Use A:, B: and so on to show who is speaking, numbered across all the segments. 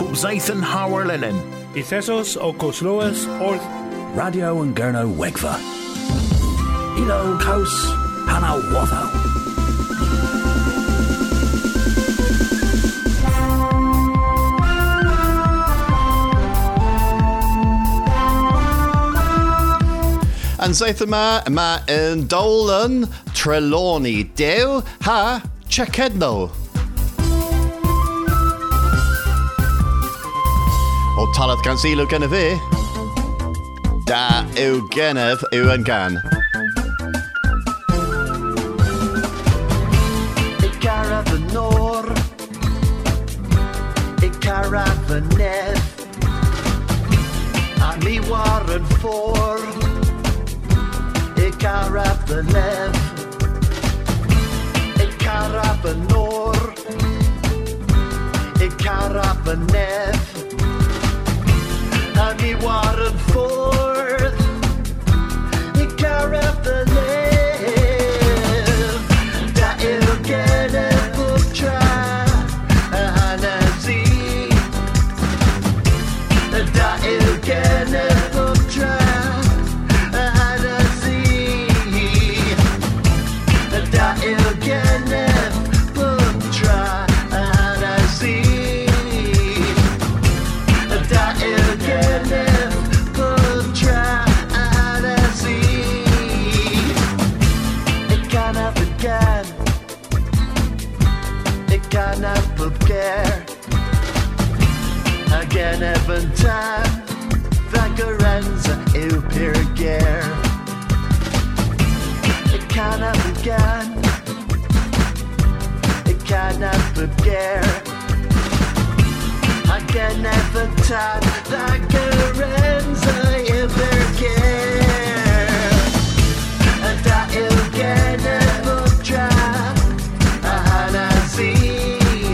A: Zathan Howard Linen.
B: Ithesos o Cosloas Orth.
C: Radio and Gurno Wegva. Ilo Kos Panawatho.
D: And Zathan ma in Dolan Trelawney Deo ha Chekedno. O talath gan silo gen y fi. Da yw genef yw yn gan.
E: I garaf y nôr, I garaf y nef, a mi war yn ffôr, I garaf y nef, I garaf y nôr, I garaf y nef, a mi war yn ffôr, I garaf y nef. Da yw genef bob tra y hanes I. Da yw genef bob tra y hanes I. Da yw genef bob tra y hanes I. Da yw genef bob tra y hanes I. I ganaf y gan, I ganaf bob ger, a genef yn tan, dda gyrenza yw pyr ger. I ganaf y gan, I ganaf bob ger, a genef yn tan, dda gyrenza yw pyr ger. Da yw genef bob tra a hanes I.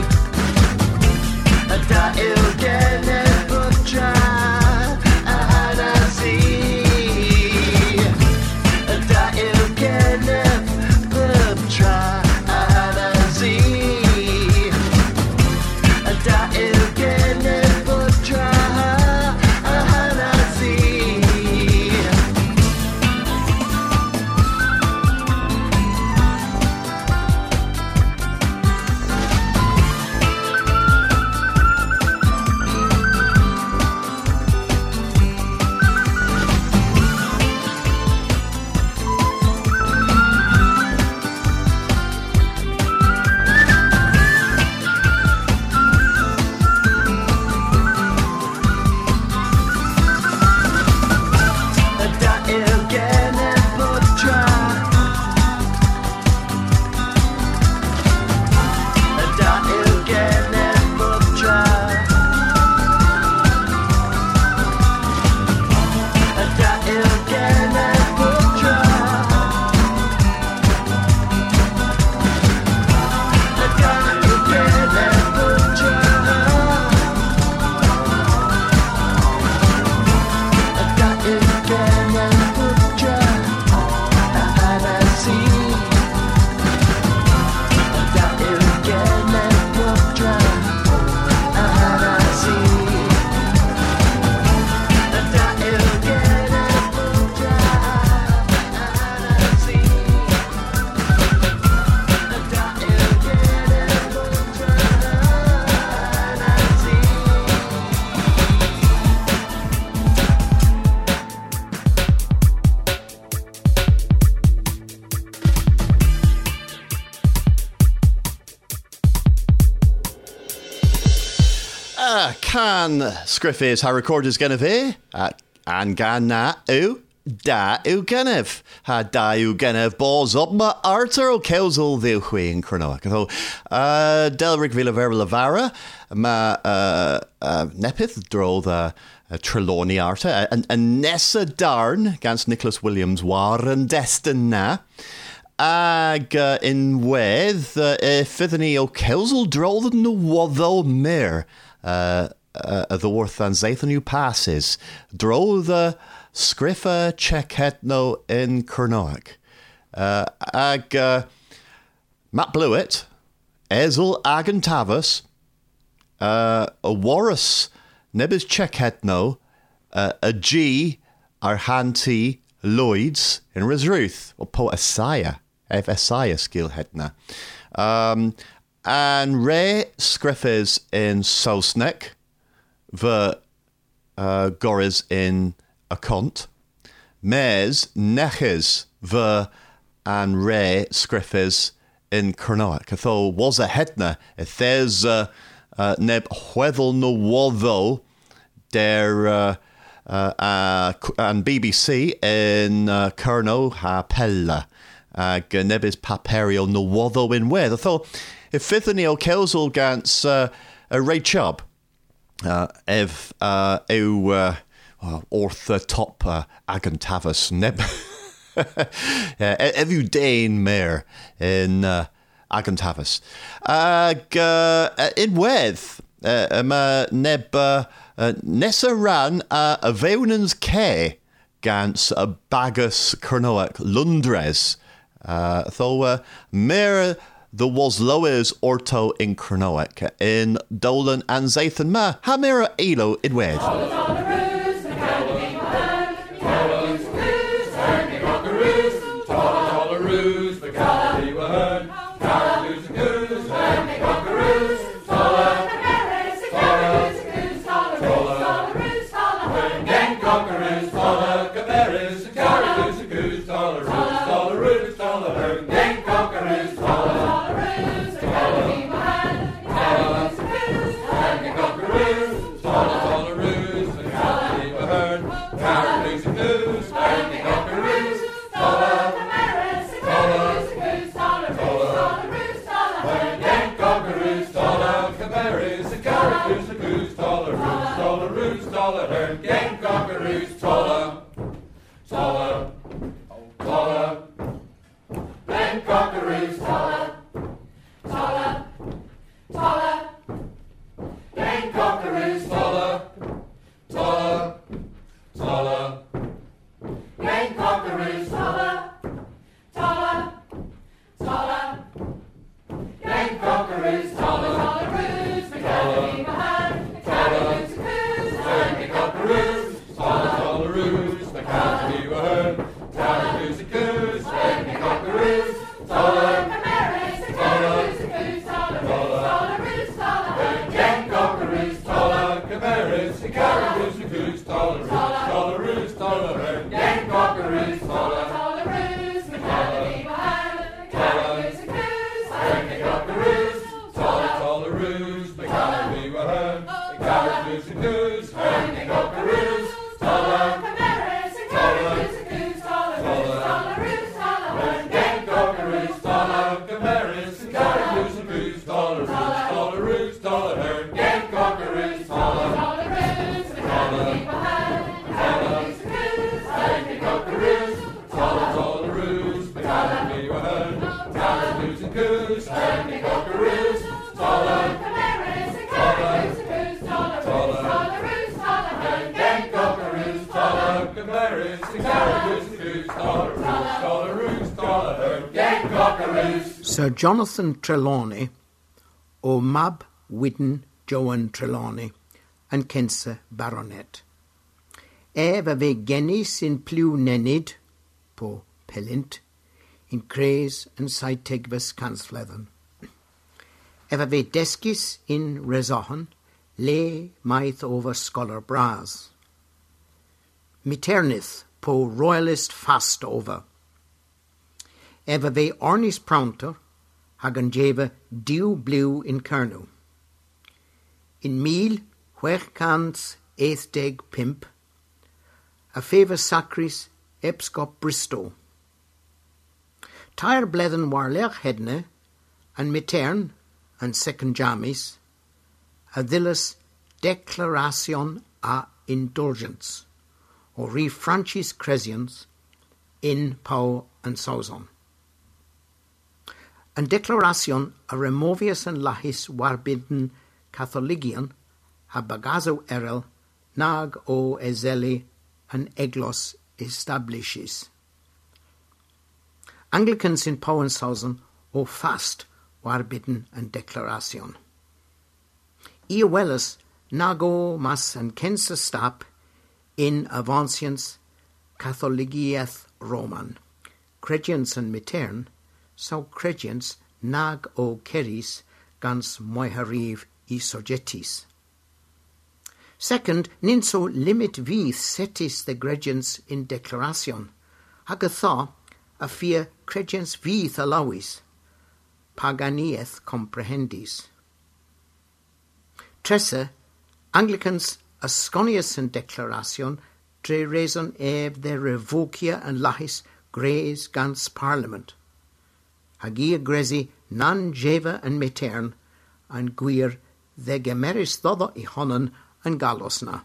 E: Da yw genef bob tra a hanes I. Da yw genef bob tra a hanes I. Da yw genef bob tra a hanes I. Da yw genef bob tra. Da yw genef bob tra. Da yw genef bob tra. Da yw genef bob tra. Da yw genef bob tra a hanes I. Da yw genef bob tra a hanes I. Da yw genef bob tra a hanes I. Da yw genef bob tra a hanes I.
D: Can sgriffys ha recorders gen y fi. An gan na yw da yw genef. Ha da yw genef balls up ma Arthur o Kelsel ddiw chwi yn Cronoa. Gatho Delric Villavera Lavara ma nepith drodd Trelawney Arthur a Nessa Darn gans Nicholas Williams war yn destyn na. Ag in wedd fyddwn ni o Kelsel drodd yn nywoddo mir. A ddwrth an Zathan yw passes. Drodd sgriffa Chekedno in Cernoag. Ag Matt Blewett, Ezel ag yn Tafas, a Warus nebis checkhetno a G ar hanti Lloyds in Risruth or po Asaya ef Asaya skill hetna. And Ray Scriffes in Sausnek, the Goris in Acont, Mes Neches the and Ray Scriffes in Kernoak. Atho was a hetna if there's neb hwethel no wotho der and BBC in Kerno ha pella nebis paperio no wotho in wedd. Atho if Fithany o Kelsel gans a Ray Chubb ev ortha top agantavus neb evu Dane mare in agantavus in wedd neb nessa ran a veunans ke gans a bagus Kernoak Lundres though mare the was lowers orto in Kernoak in Dolan and Zathan ma hamira elo in wedd.
A: Sir Jonathan Trelawney o Mab Widden Joan Trelawney and Kensa Baronet. Eva ve genis in plu nenid po Pellint in Crays and Saitegvus Cansflethen. Eva ve deskis in Resohan le maith over Scholar Bras. Miternith po Royalist fast over. Eva ve Ornis Prounter hagan jeva dew blue in Kernu. In meal huerkans eisteg pimp, a favor sacris epscop Bristow. Tyre blethen warlech hedne, and mitern, and second jamis, a dillas declaration a indulgence, or re Francis Cresians in Pau and Sauzon. And declaration a removius and lahis warbidden Catholigian ha bagazo erel nag o ezeli and eglos establishes. Anglicans in Pau and Sauzon o fast warbidden and declaration. Iwelis nago mas and kensa stap in avancians Catholigiath Roman. Credians and mitern, so credians nag o keris gans moihariv I sogetis. Second, ninso limit vith setis the gredians in declaration, hagatha a fear credians vith allowis, paganieth comprehendis. Tressa, Anglicans asconius in declaration, tre raison eb de revocia and lahis grays gans parliament. Hagia grezi nan jeva and metern, and guir the gemeris dodo I honan and galosna.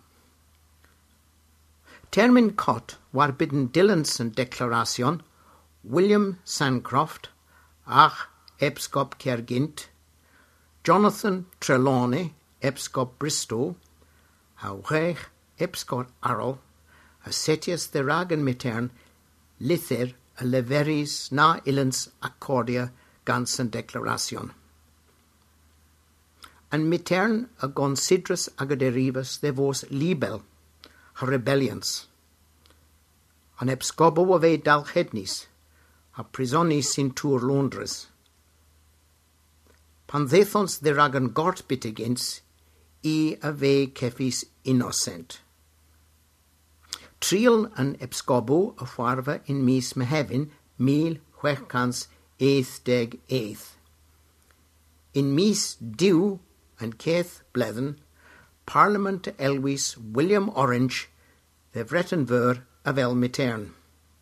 A: Termin cot war bidden Dillons and declaration, William Sancroft, ach Epscop Kergint, Jonathan Trelawney, Epscop Bristow, Haureich Epscot Arrow, Asetius the Ragan Mitern, Lither a Leveris na Illens Accordia gansen Declaration. And Mitern a considrus agaderivus de vos libel, ha rebellions. An Epscobo ave dalchednis, ha prisonis in tur Londres. Panthethons the Ragan gort bitigins, I ave kefis innocent. Trial an Epscobo a farva in mis mehevin, mil huechkans eighth. In mis dew and Keith Blethen, Parliament Elwys William Orange, the Vretenver of El Mitern.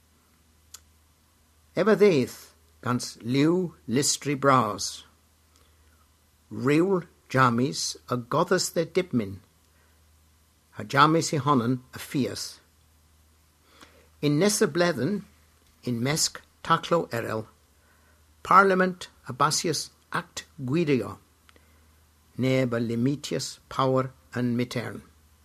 A: Evadeith gans liu listri bras. Reul jamis a goddess the dipmin, a jamis I honan a fias. In Nessa Blethen, in Mesk Taclo Erel, Parliament Abasius Act Guidio, neba limitius power and mitern.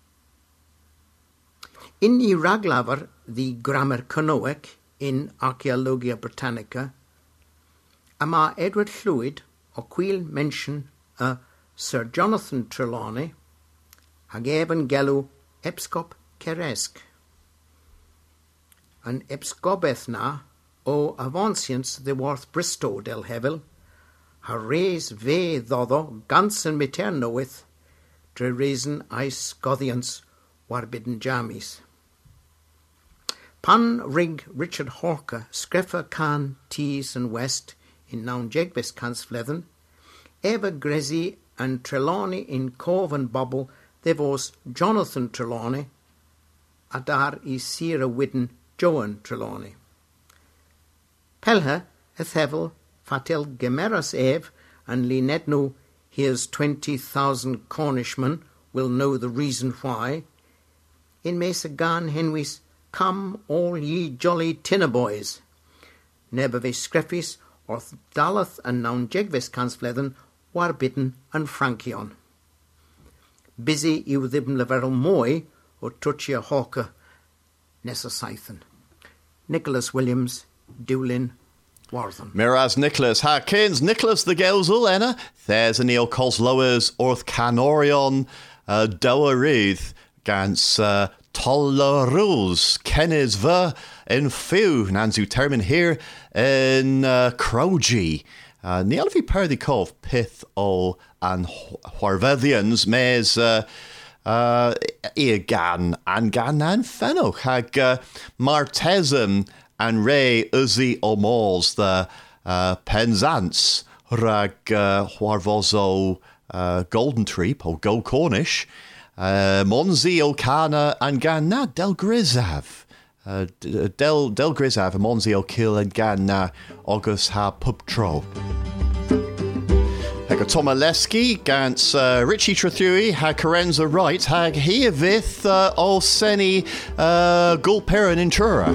A: In Iraglaver, the Grammar Canoic in Archaeologia Britannica, ama Edward Llwyd o quil mention a Sir Jonathan Trelawney, hag eben gelu Epscop Ceresc. An Epscobeth na o avancians the worth Bristow del Hevel, ha reis ve ddodo gansen miternowith, dre reason I Scothians war bidden jamis. Pan rig Richard Hawker screffer can Tees and West in Noun Jegbis cans Flethen, Eva Grezi and Trelawney in Cove and Bobble, there was Jonathan Trelawney, Adar I Sira Widden Joan Trelawney. Pelha Ethevel Fatel Gemeras Eve and Linedno, here's 20,000 Cornishmen will know the reason why. In Mesagan Henwys, come all ye jolly tinner boys. Nebave Screffis, Orth Dalath and Noun Jegvis Cansflethen, war bidden and Frankion. Busy iw thibn leverel moy, o Tuchia Hawker, Nessa Scythen. Nicholas Williams, Dewlin, Warthen.
D: Miraz Nicholas Harkins, Nicholas the Gelzel, Enna, there's a Neil Coslowers, Orth Canorion, Doa Ruth, Gans Tolla Rules, Kennis Ver, in Few, Nanzu Termin here, in Croji. Neil vi Perdikov, Pith O, and Horvethians, Mes, Egan, and Gan and Fennoch, Hag Martezum, and Ray Uzi O'Malls, the Penzance, Rag Horvozo Golden Tree, or Go Cornish, Monzi O'Cana, and Ganna Del Grizav. Del Grizav, Monzi O'Kill, and Ganna August Ha Pubtro. Hag Toma Leski, Gans Richie Trethui, Hag Karenza Wright, Hag Hiavith Olseni Gulperin Intura.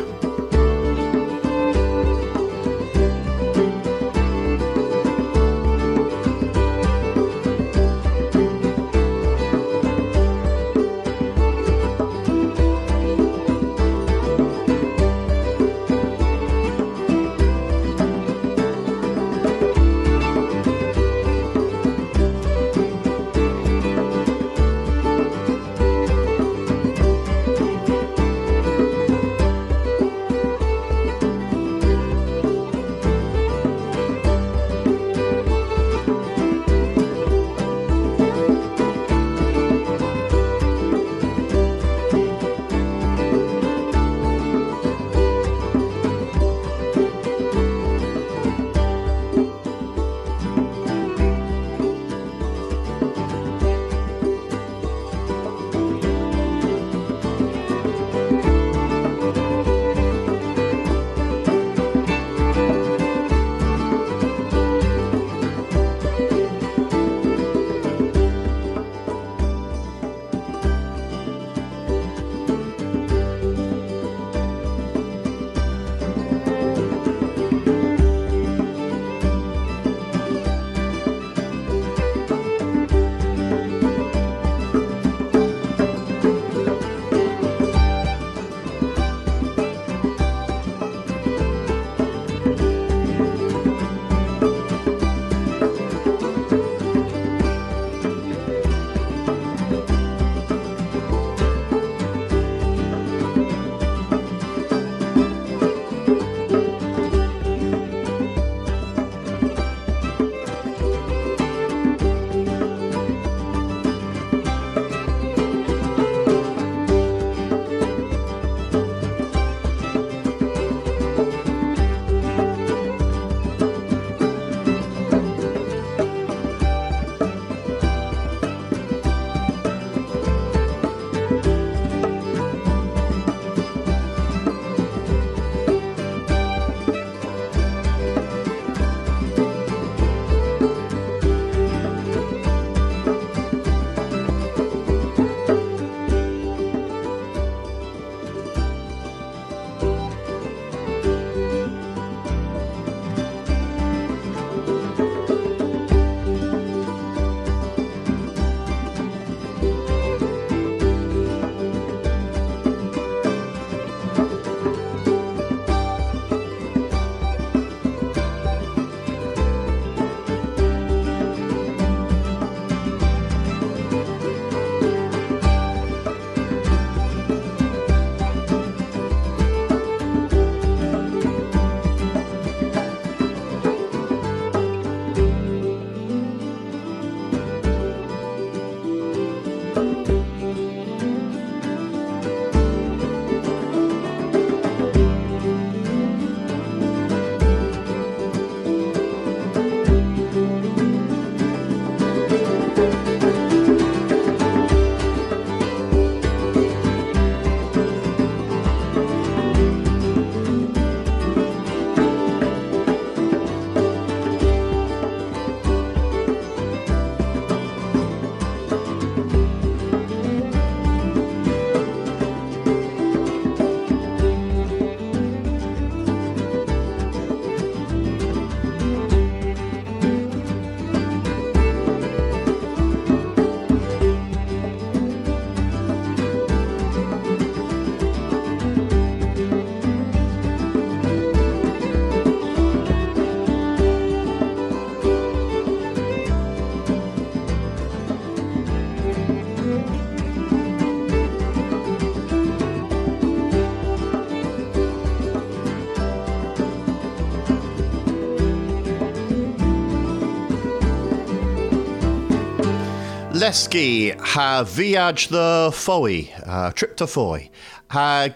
D: Lesky ha viaj the Foy, trip to Foy. Hag,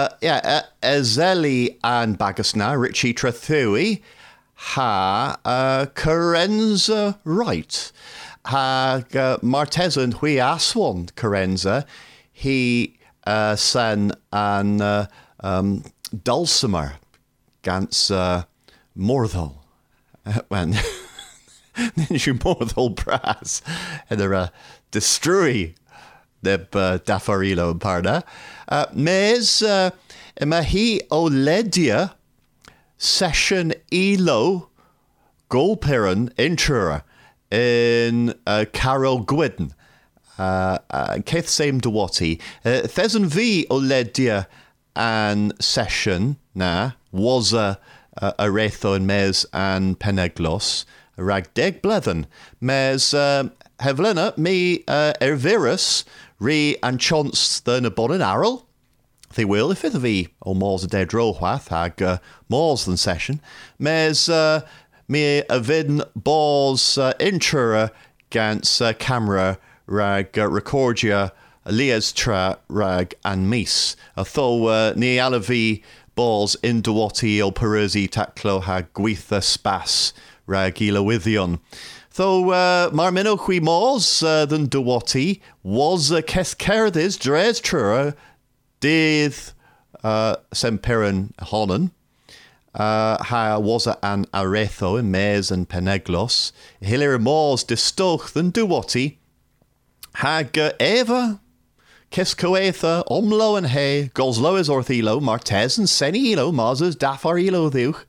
D: Ezeli and Bagasna, Richie Trethui, ha Carenza right. Hag Martesan hui aswan Carenza, he sen an Dulcimer gans Morthal. When Ninju Morthal Brass and Destrui Neb Dafarilo Parda. Mes Mahi Oledia Session Elo Golperon Intura in Carol Gwydn. Keith Same Dewati. Thesan V Oledia and Session na was a Retho and Mes and Peneglos. Ragdeg Blethen. Mes Hevlena me Ervirus re and chance the Nabonin Arrel. They will if it be or Mors a dead rohwath hag Mors than session. Mes me avidn balls intra gans camera rag recordia lias tra rag and mis. Though ni alavi balls in duoti o perusi taclo hag gwitha spas rag ilawithion. Though Marmino hui mors than duoti was keskerdis dres trura dith semperan honan. Ha was an aretho in Mes and Peneglos. Hilir mors distoch than duoti. Hag Eva Kiskoetha, Omlo and Hay, Goslo is Orthilo, Martez and Senilo, Mazes, Dafarilo Thuch,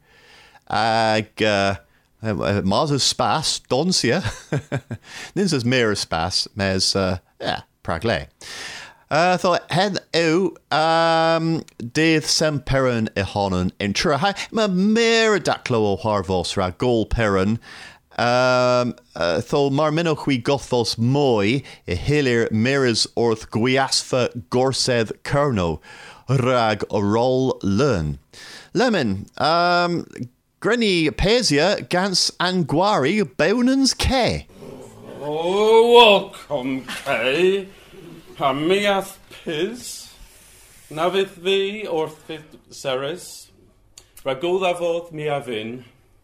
D: Mazes Spas, Doncia, Ninsa's Mirror Spas, Mes, Pragle. Thought head Dith Semperan Ihonan Intra, Ma Mirror Daclo o Harvos Ra Gol Peran. Thol Marmino hui gothos moi hilir miras orth guiasfa gorseth kerno rag orol learn. Lemon Grenny Pesia Gans Anguari Bownans K.
F: Oh, welcome, Kay. Hamiath Piz. Navith thee orthith Ceres. Ragulavoth miavin.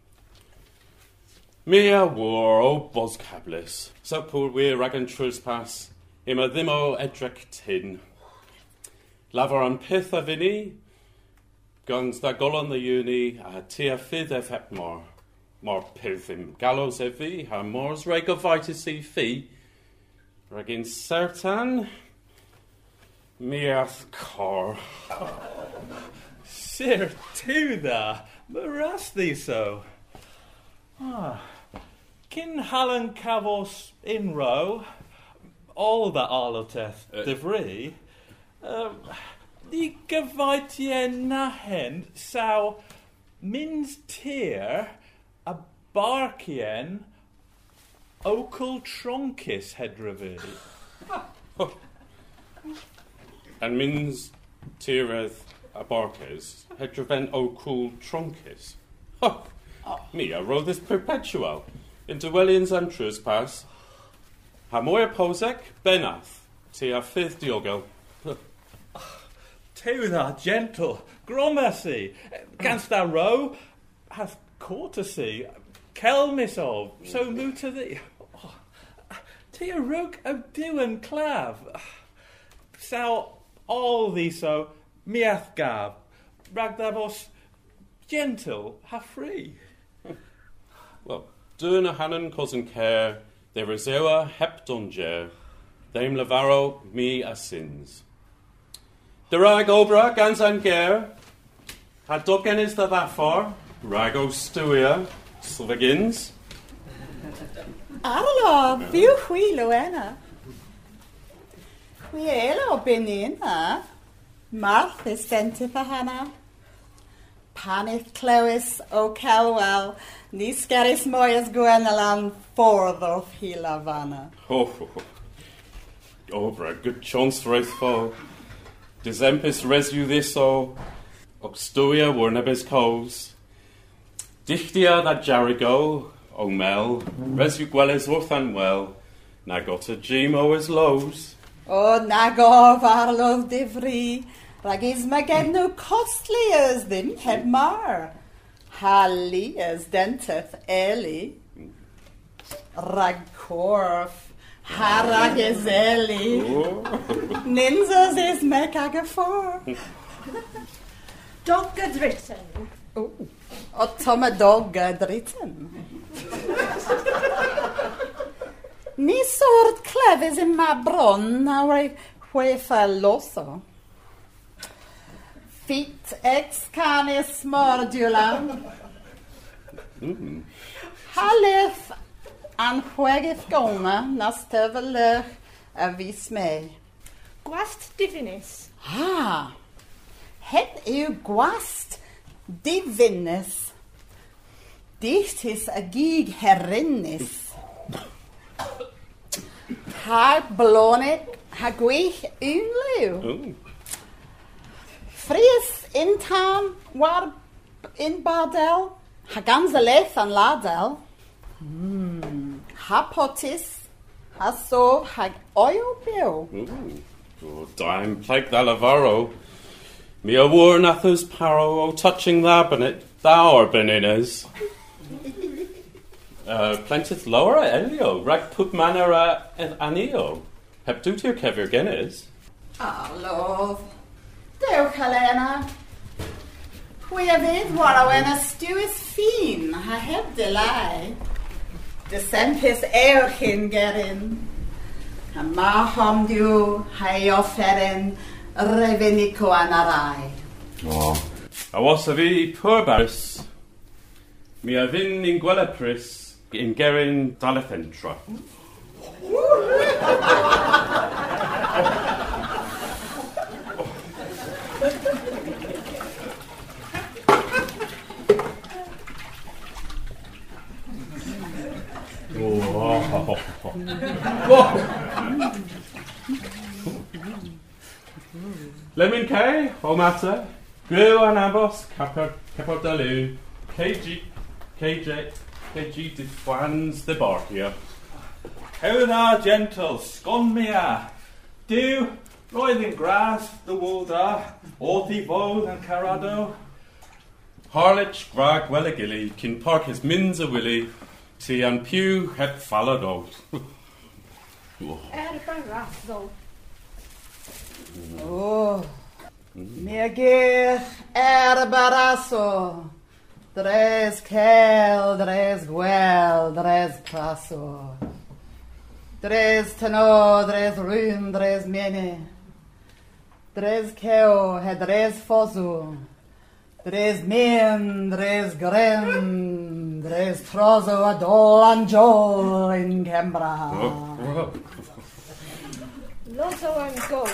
F: Mia war o boscablis, so poor we ragan truspas, ima dhimo edrec tin. Lavar an pith a vini, guns da golon the uni, a tia fid ef hep more pithim gallows evi, ha mors rego vitis e fi, ragin certan, miath cor.
G: Sir Tuda, marasti so. Kin Hallen Cavos in row, all that Arloteth devri, the Gavitien Nahen, sao Mins Tier, a Barkien, Ocal Tronkis Hedrevi.
F: And Mins Tireth a Barkes, Hedreven Ocal Tronkis. Me, I wrote this perpetual into Wellians and Truspas. Hamoya Posek, Benath, Tia Fifth Diogo.
G: To that gentle, Gromessy, canst thou row? Hath courtesy, Kelmisov, so moo to thee. Tia Rook o Duan Clav. Sao all thee so, Miath Gab, Ragdavos, gentle, ha free.
F: Well, Duna Hannon cousin care, there is ewa hep dunjer, them lavaro me a sins. The rag obra gans an ger, ha ducken is the vafor, rago stuia, slvagins.
H: Arlo, viu hui Luena. Hui elo benina, Martha Stentifahana. Panith Clois o Calwell, Niscaris Moyas Gwenalan, forth of Hilavana.
F: Obra, good chance for fo. Desempis resu this o, Oxtuia wernebis coes. Dichtia that Jarigo, O Mel, resu Gwelles Orthan well, Na got a Gmo as lows.
H: O nagof arlodd difri, rag is ma gen nhw costly as ddim heb mar. Hali as denteth eli. Rag corff, harag as eli. Ninzas is mec ag a for.
I: Dog dritten.
H: O tom a dog dritten. Ni sort clefys in ma bron na wei hwefa loso. Fit ex canis mordula. Halif an hwegif goma na stefelig a vis me.
I: Gwast divinis.
H: Ah, het yw gwast divinus. Dit is a gig herinnis. Ha blonig, ha gwych unliw. Fries in town, war in Bardel, ha gans a leith an ladel. Ha potis, ha so, ha oil bill.
F: O daim plaig da lavaro. Mi a wor nathus paro o touching tha bennet, thou beninas. Plentith lower Elio, rag put manera and anio. Heb dutir kevir genes.
H: Ah, love. Dewch, Helena. Pwy a fydd warawen a stewis ffin, ha heb delay. Desempus eorchyn gerin. Ha ma homdiw, ha ei offerin, revenico an arai.
F: A was a fi purbars. Mi a fin in gwelepris in gerin dalethentra. Lemon K, o matter, Gru an ambos, Capor Dalu, KG defans the Barkia.
G: How thou gentle, scon me a. Do, roedd in grass, the woda, orthi vodd and carado.
F: Harlech, Grag, Welligilly, Kin Park his mins a willy, Ti an pew het followed out.
I: Erbarrazo.
H: Oh, mi gych erbaraso. Dres cel, dres gwel, dres praso. Dres tano, dres run, dres mene. Dres ceo, he dres fosu. Dres min, dres gren, dres trozo adol anjol in Cembra.
I: Lozo and gog.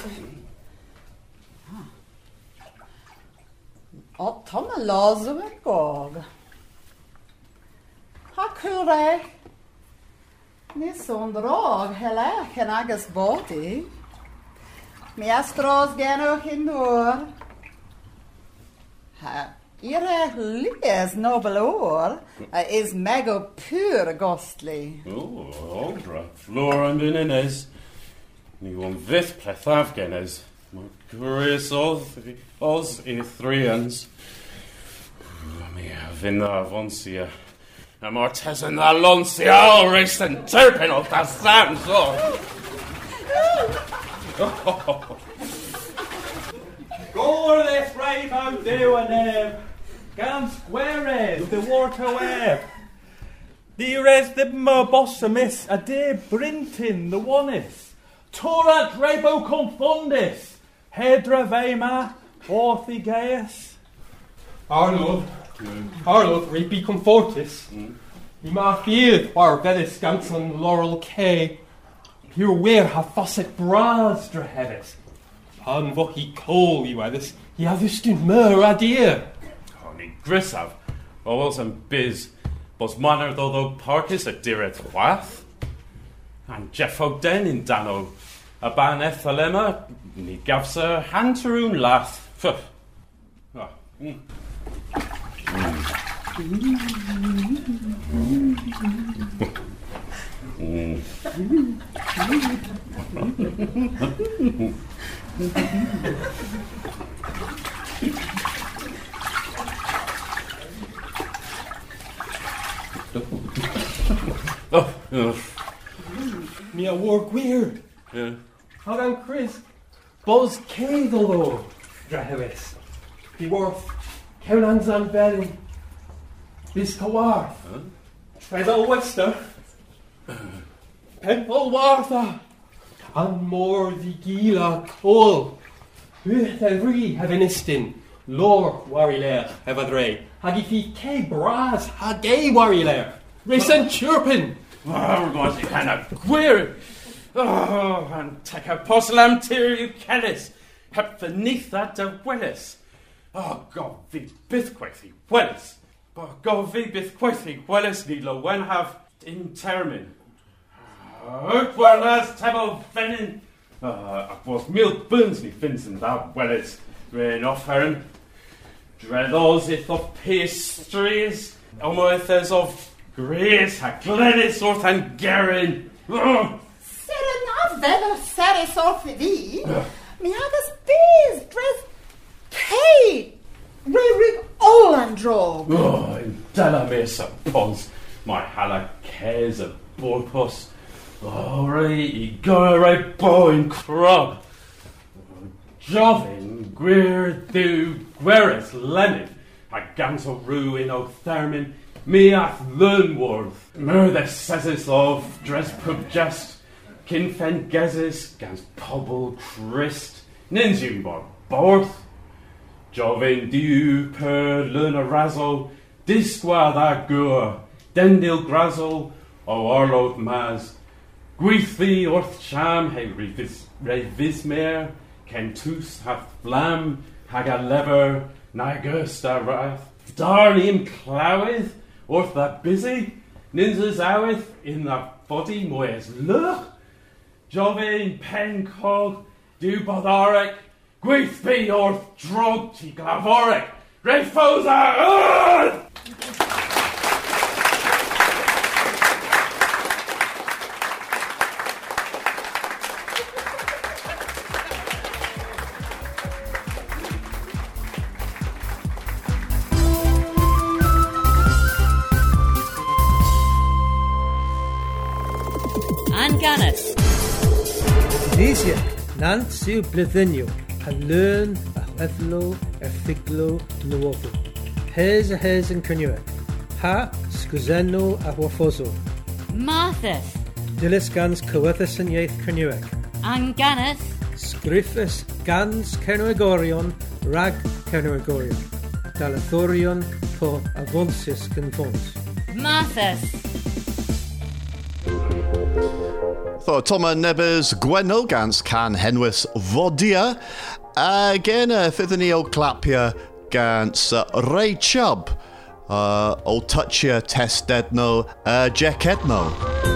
H: O, tom a lozo and gog. Ha cwrech. Nis o'n drog helech yn agos bodi. Mi astros genwch in nŵr. Ha, irech lies nobel oor is mego pure gostly.
F: Oh, Aldra, Flora and Innes. Ni won this plethaf genes. My curious os in threeans. Mi vinna vonsia. A Martesan da Loncia, all raced and turpin of the sands.
G: Gore this brave out do and gan square the water web. The res the bossamis a de brintin the oneis. Torrent rebo confundis. Hedra vema orthi gaius.
J: Arnold, repi comfortis. I ma field war vedis ganson laurel K. Here where ha fosset bras drehevis. Han vohi call you wedis. He have ustun mer adir.
F: Ni grisav. Owels and biz. Bos manner though parkis a diret wath. And Jeff O'Den in Dano. A ban ethalema. Ni gavsa hantaroon lath.
J: Me a war gwir.
F: Yeah.
J: Hag an Chris. Buzz Cadle though. Drahewis. He worth Cownans an Belly. Bis Kawarth. Fred al Wester. Penpol Wartha. An more the Gila Cole. With every Heavenistin. Lord Warrior Hevadre. Hagi fi K Bras Hagay Warrior. Recent Chirpin.
F: Oh, God, you can't queer. Oh, and take a poslam tear you kellis. Hep beneath that de Willis. Oh, God, vi bithquethi Willis. Oh, God, vi bithquethi Willis ni lo wen have in termin. Uitwarnas tebel venin. Ac was mil burns ni Vincent that Willis. Rain off heron. Dreados ith of pastries. Omoethers of Grace, ha Glennis, Orth and Gerin.
H: Serena velo seres off thee. Me hagas bees, dress Kate. Rig Olandrog.
F: Oh, in Delamesa Pons, my hala cares a borpus. Oh, right, go right bow in crop. Jovin, Gwir, Du, Gweris, Lenin, a gans of ruin of Thermin. Me ath Lernworth, mer the sesses of Drespub Jest, Kinfen Gezis, Gans Pobble Christ, Ninjum bar Borth, Jovin du per Lerna Razzle, Disqua da Gur, Dendil Grazzle, O Arloth Maz, Gwythi Orth Sham, He Revismer, Kentus hath Flam, Haga Lever, Nagusta Wrath, Darnium Clowith, Orth that busy, Ninjas Awith in that body moes look, Jovin Pencog, Du Bodoric, Gwythby Orth Drog Ti Glavoric, Refosa!
K: Anganus.
L: Disia, Nancy Blithinio, a learn, a wethlo, a figlo, nuovo. Hez and Kernuic. Ha, Scuzeno, a wafozo.
K: Marthas.
L: Dilisgans Coethus and Yaith Kernuic.
K: Anganus.
L: Scriffus, Gans Kernuigorion, Rag Kernuigorion. Dalathorion, po Avonsis Confons.
K: Marthas.
D: Tho Toma Nebers Gwenno gans can Henwis Vodia. Again, Fithany o Clapia gans Ray Chubb. O Touchia Testedno Jeketno.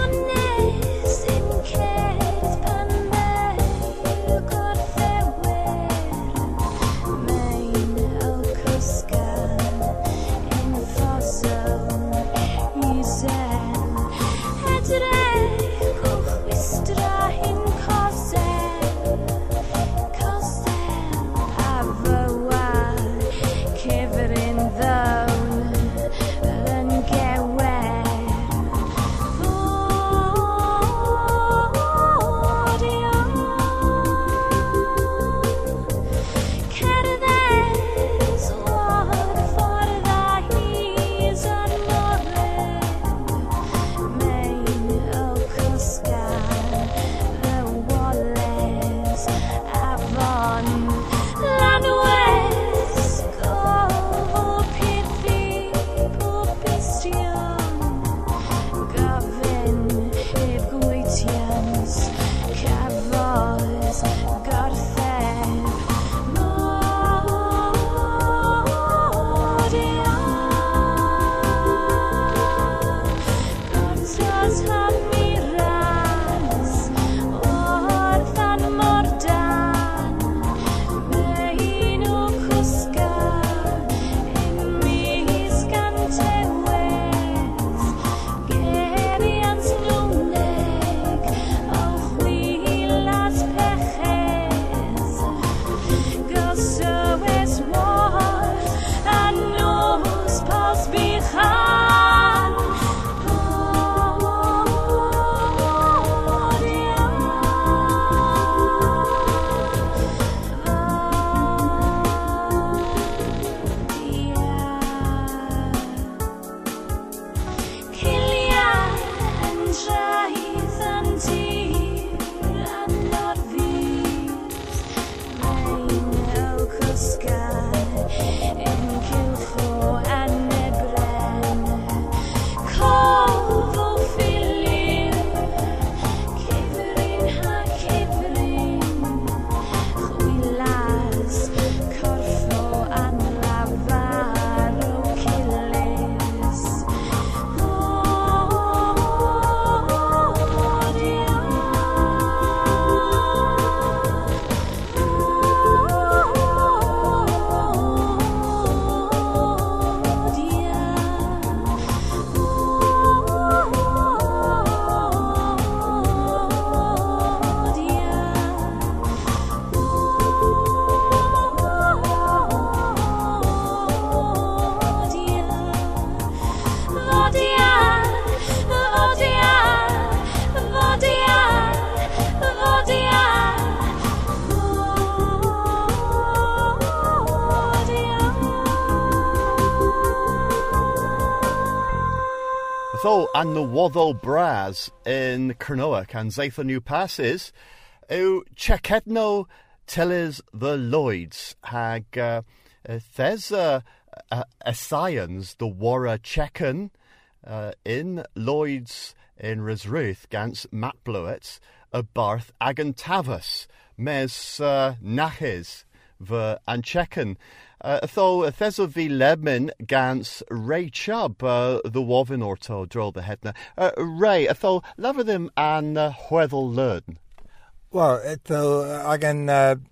D: and the Waddo Bras in Kernoak and Zatha New Passes, Cheketno Tellers the Lloyds hag there's a science the Warra Checken in Lloyds in Resruth gans Matt Blewett a Barth Agantavus mes Naches the Anchecken. Though Theso v Lebman gans Ray Chubb the Wovin Orto drol the Hetna. Ray, though lover them and Hwethel Learn.
M: Well, again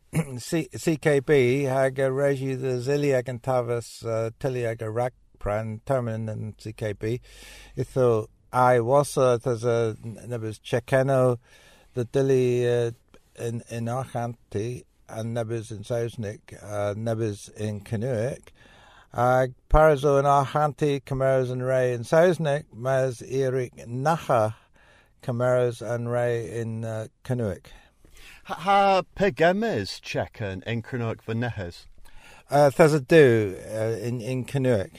M: CKB hag Regi the Zili Agantavus Tilly ag Rakpran Termin and CKB. Itho I was there's a nebus Chekeno the Dilly in Archanti and nebus in Sausnik, nebus in Canuic. Parazo in Archanti, Cameras and Ray in Sausnik, Maz Eric Nacha, Cameras and Ray in Canuic.
D: Ha Pegemes Checken in Canuic for Nehes?
M: There's a do in Canuic.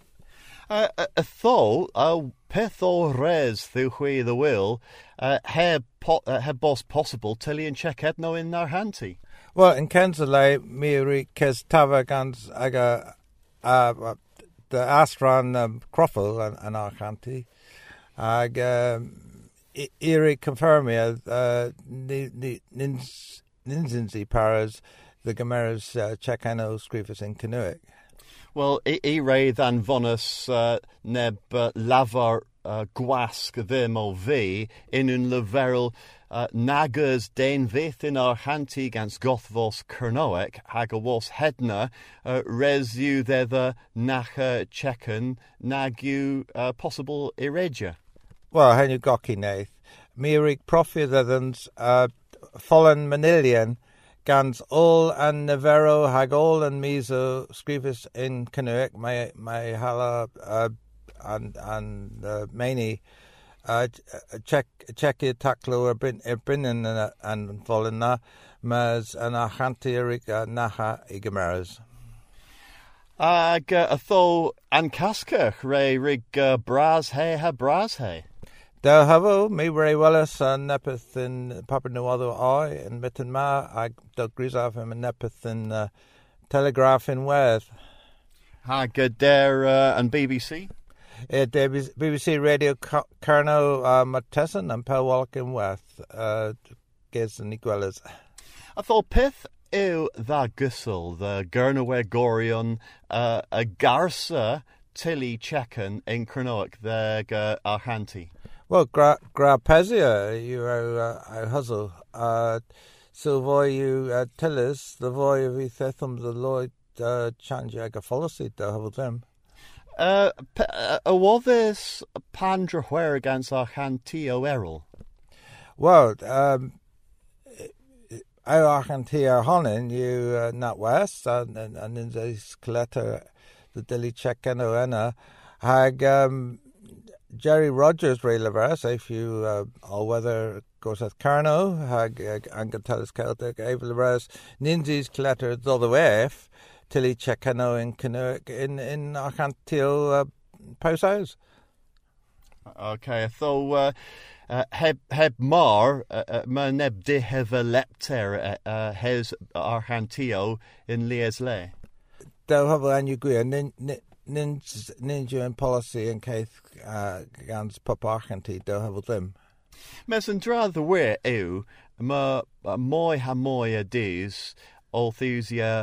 D: Though Petho res the hui the will, he boss possible Tilly and Cheketno in Narhanti.
M: Well, in Kenzale, Miri Kes Tavagans Aga the Astran Croffle and Archanti. Ag Iri confirmia Ninzinzi Paras the Gameras Chekano Scrivus in Canuic.
D: Well, ray than vonus neb lavar gwask them o v in un leverel nagas den vith in our hanti gans gothvos kernoek hagawos hedna resu thither nacha checken nagu possible iregia.
M: Well, henu goki nath mirig profithans fallen manilian gans all and nevero hag all and miso scrivis in Canuic my hala and many check taklo erbinen and volena mas an achantirik naha igameras.
D: Ag atho an casca ray rig bras ha bras hay.
M: There have me Ray Willis and Nepeth in Papua New Guinea and Mitten Ma ag Doug Grisav him and Nepeth in Telegraph in Worth.
D: Hag there and BBC.
M: BBC Radio Kerno Matesson and Pelwalk in Worth. Giz and Iguelas.
D: I thought Pith ew the Gussel the Gurnawe Gorion a Garsa Tilly Checken in Kernoak the Arhanti.
M: Well, Grapezia, you hustle. So, voy you tell us the voy of Ethethum the Lloyd Chanjaga policy to have them.
D: Was this Pandra where against Archantio Errol?
M: Well, Archantia Honin, you not west, and in this letter, the Dilly Checkeno Enna, hag. Jerry Rogers Railavers, if you all weather goes at Carno, hag Angatelis Celtic, Avilavers, Ninzi's Clatter, the other way, Tilly Chekano in Canuic in Archantio Pausaus.
D: Okay, so heb mar, neb de have a lepter, hes Archantio in Liesle.
M: They'll have a new Ninja and policy in case gans pop Archanti do have them.
D: Mesendra the way ew ma moi ha moi a dis Althusia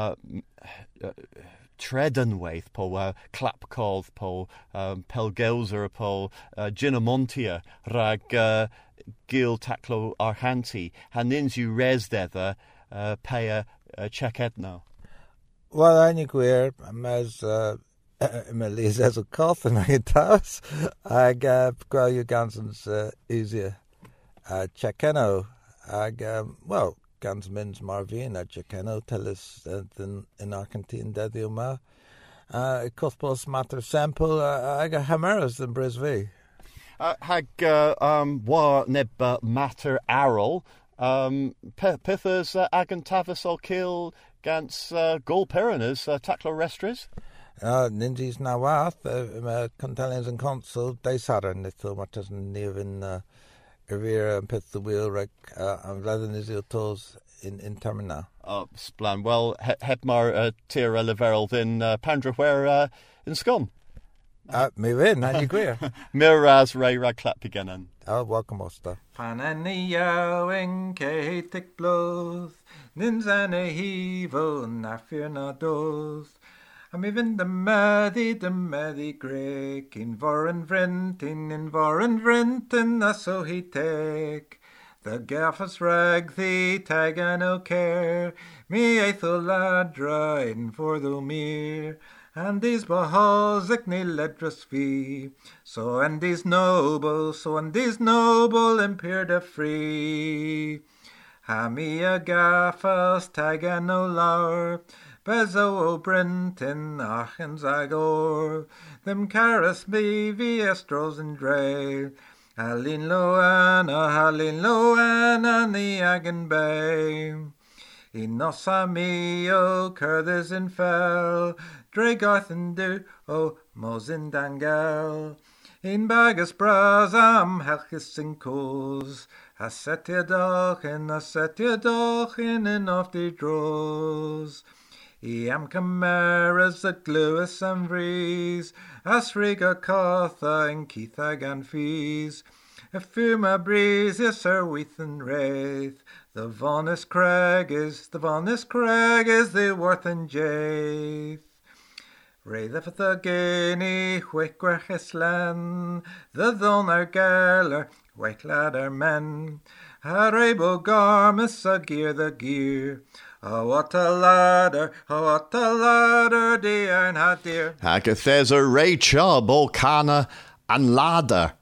D: Tredenwaith po Clapcalth po Pelgelzer po Ginamontia rag Gil Taclo Archanti Haninzu res dether paya Cheketno.
M: Well, I think we're as Emily's as a cough and I toss. I got you Ganson's easier. Chekeno. I well, Gansman's Marvin at Chekeno tell us in Argentine Dedioma. Cuthbos matter sample. I got Hameras in Brisbane.
D: Hag war neb matter arrow. Pithers Agantavis or kill Gans Gol Perinas Taclo Restris.
M: Nindies na wath, Contalians and Consul, de Saran, little matters near in Rivera and Pith the Wheel, and rather than his toes in Termina.
D: Splan. Well, Hebmar Tira Leverel then Pandra where in Scum.
M: Me win, and you queer.
D: Miraz Ray Rag Clap again.
M: Welcome, Oster.
N: Panani yowing Katic blows, Ninzana hevo, Nafir na doth. I'm even the Maddy Greg, in Voren Vrentin, so he take. The gaffers rag thee, tag and no care, me aethel ladra in for the mere. And these bahazik ne ledras fee, so and these noble, impered a free. Ha me a gaffas, tag and no lower, Bezo o Brenton, Aachen Zagor, them caras me via stros and dray, Halin Loana, the Agan Bay. In Nossa mio, Curthers in fell, Dragarth and do, o Mosin Dangal. In Bagas Brazam, Helchis and Coos, I set your dochen, in off the draws. Iam cameras at Lewis and Vries, Asriga Cartha and Keithag and Fees, a fuma breeze, yes, Sir Weath and Wraith, the Vonnis Crag is the Worth and Jaith. Wraith of the Guinea, Wickwercheslan, the Donar Galler, Wakeladder Men, Harabo Garmus, a gear the gear. Oh, what a ladder, dear and hot dear.
D: Agathesa Rachel, Bolcana, and Ladder.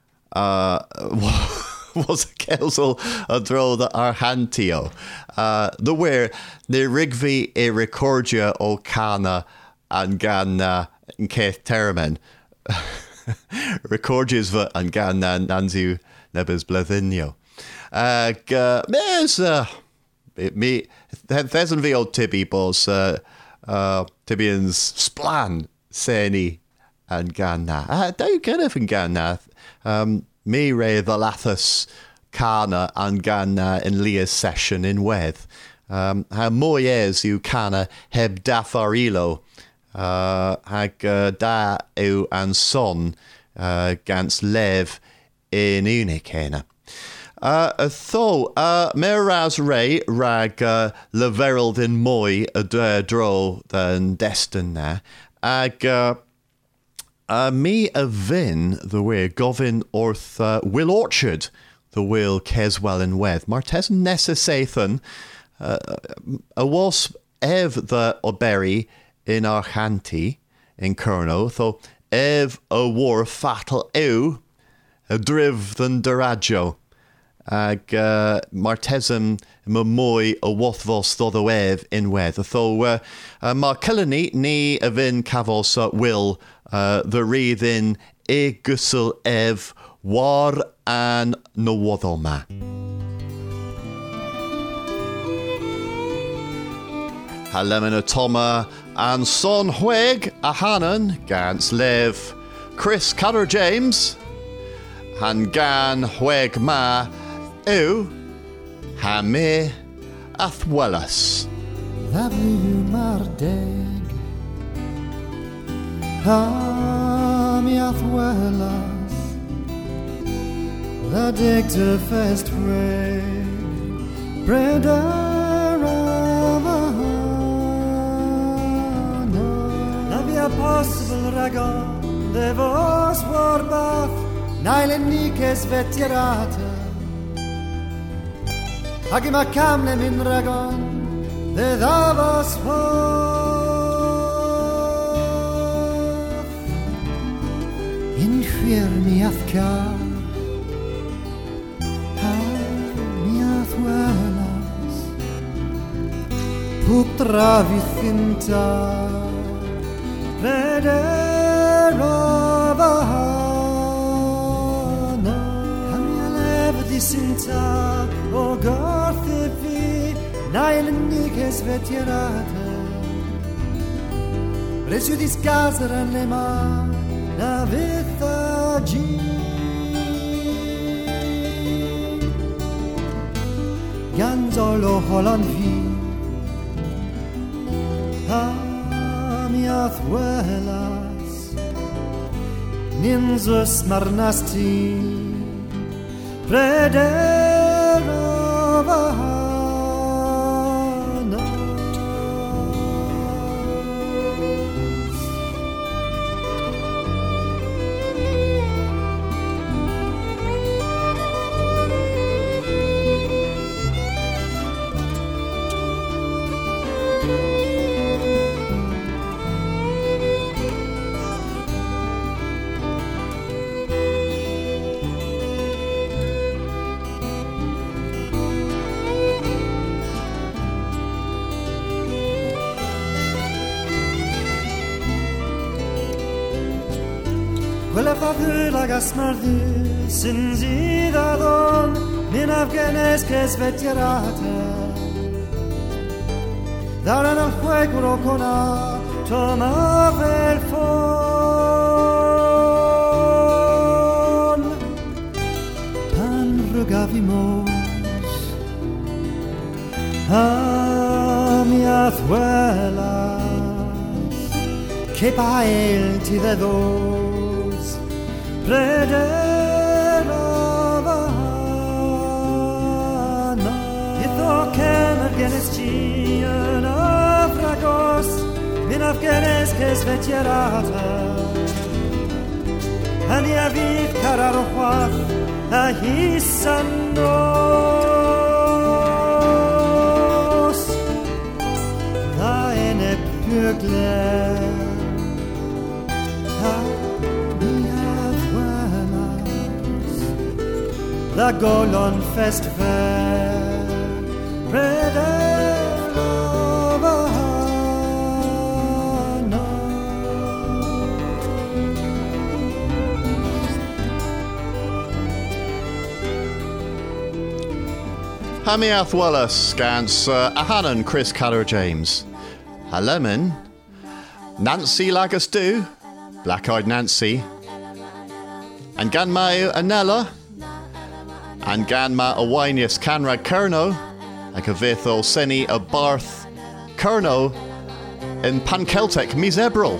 D: Was a Kelsel a draw the Arhantio. The where the Rigvi e Recordia o Cana and Ganna and Keith Terman. Recordias va and Ganna Nanzu Nebes Blethinio. Me Thezan vi old Tibby bos Tibians Splan Seni and Ganna. Do Ganna and Ganna. Me re the Lathus Kana and Ganna in Leah's session in Weth. Ha moyes you Kana heb dafarilo hag da eu and son gans lev in unikena. Tho meras ray rag leverald in moy a dro than destin there ag me a vin the way govin orth Will Orchard the will Keswell in Weth Martes necessathan a wasp ev the oberry in Arhanti in Kerno tho ev a war fatal ew a driv than deraggio ag martesum mamoy a wathvos though ev in Weth tho mar Killany ni a vin cavos will the reading e gusel ev war an no wadoma. Halemina Toma and Son Hweg a Hannon gans lev Chris Cutter James han gan Hweg ma ew ha me athwellas.
E: Lavlu mardeg ha me athwellas la dig to fest breda possible ragon de vos warbath nailen nikes vetirata agima kamle min ragon de davos in fear mi afkar mi athwalas putra vithinta Rederavahana Hamialev disinta O Garthivi Nailen Nikes Vetirata Resio di scasera le mani na vita gi Ganzolo Holland vi Amiathwelas Ninzus marnasti Prederovahana Quella favela gasmardi sinzidadon min afghanes che svetierata Daran al fuego cona tomava il fon Pan rogavimos a mi azuelas che paelti de dos Prederovana Itho kem Afghanes chian Afragos Min Afghanes che svetierata Ani aviv kararochwath A hissandos Da ene pugler The Golon Festival Prederovana
D: Hamiath Wallace gans Ahanan Chris Caller James Halemin Nancy Lagus Do Black-Eyed Nancy and gan Mayu Anella and gan ma Awinius Canrad Kerno ag a Vithol Seni a Barth Kerno in Pan-Celtic Misebril.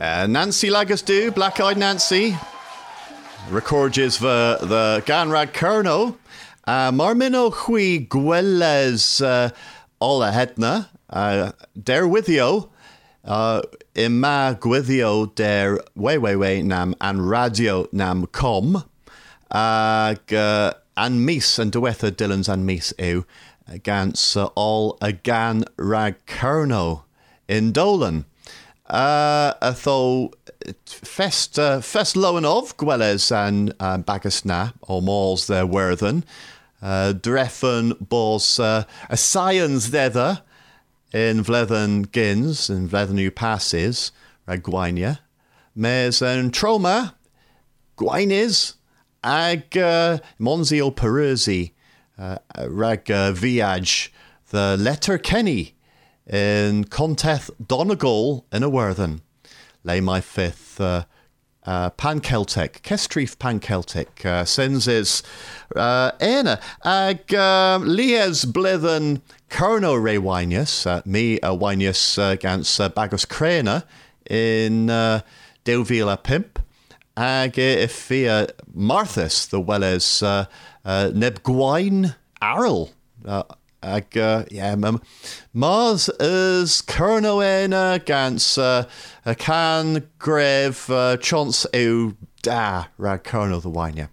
D: Nancy Lagus do, Black Eyed Nancy. Records the Ganrad Kerno. Marmino Hui Gwelles Ola Hetna. Der Withio. Ima Gwithio der Way Nam and Radio Nam Com. And Mis and Dwetha Dylans and Mis ew. Gans all a Gan Rag Kerno in Dolan. Tho fest lowen of Gwelles and Bagasna or Malls there werthen. Dreffen bos a science thither in Vlethen Gins in Vlethen New Passes Rag Gwainia. Mes and Trauma Gwainis ag Monzio Perusi Rag Viage the letter Kenny in Conteth Donegal in a Werthen. Lay my fifth Pan-Celtic, Kestrif Pan-Celtic, Senses Ena, ag Lies Blithen Kerno Ray Winius, me Winius gans Bagus Crena in Deuvila Pimp, ag Ifia Marthas, the well as Nebgwine Arrel. Mars is Kernoena gans can greve chance eu da rag Kerno the wine.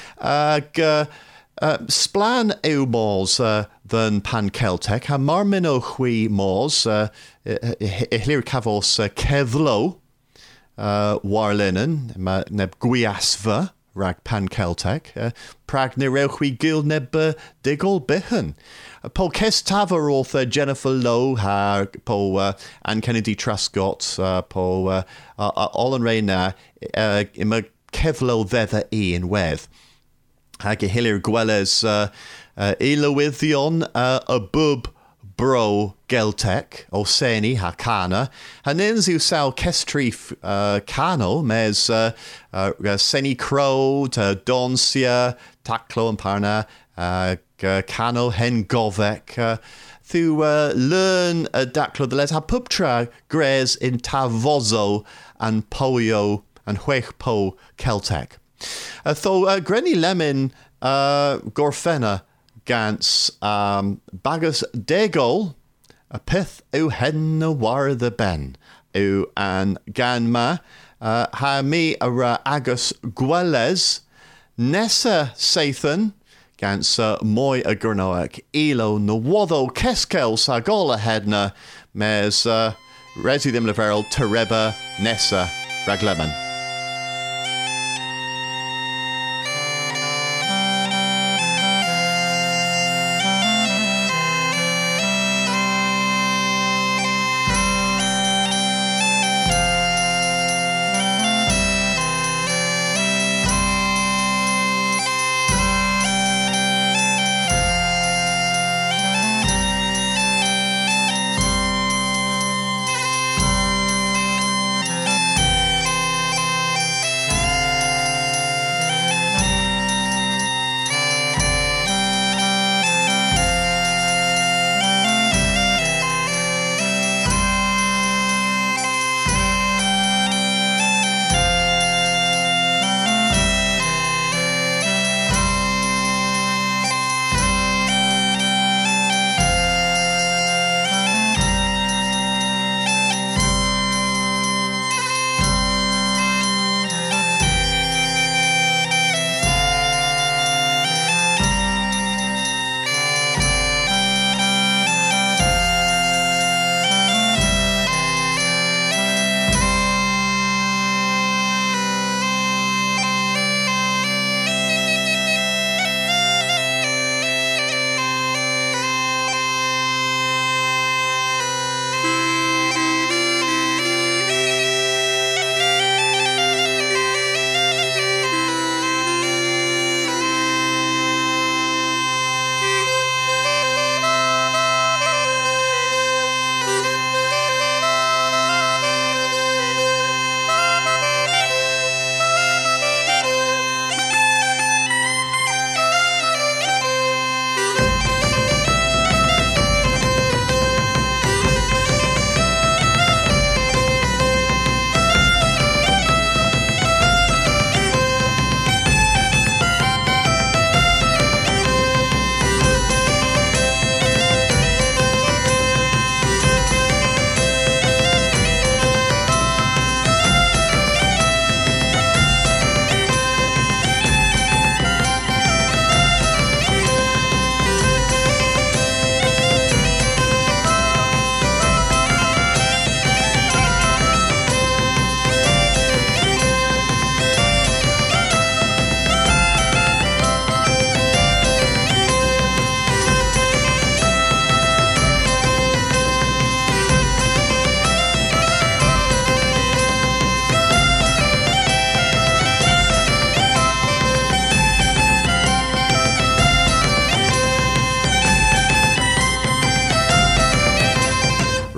D: Splan eu mors than Pan Celtic, ha marmino hui mors ihlir cavos kevlo warlinen neb guiasva rag Pan Celtic prag nireuchi gil neb digol bihan. Po Kes Taver author Jennifer Lowe, ha po Anne Kennedy Truscott, po Olin Rayna, ima Kevlo Vether E in Weth. Hag Hilir Gwelles Ilowithion a bub bro Geltek, o Seni Hakana, Haninzu Sal Kestrif Kano, mes Seni Crow, Donsia, Taklo and Parna, Cano hen govek thu learn daclo the let ha puptra gres in Tavozo and Poio and Huech Po Celtic. Tho Grenny Lemon Gorfena gans Bagus Degol a pith u hen war the ben u an ganma ha mi ara agus Gwelles Nessa Sathan gans moi a gurnoak elo no wado keskel sagola hedna mes resi dim leverel tereba Nessa ragleman.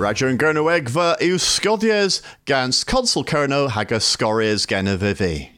D: Radio yn Gernywegfa yw Scodies gans Consul Cerno hag ysgorias gen y fyfi.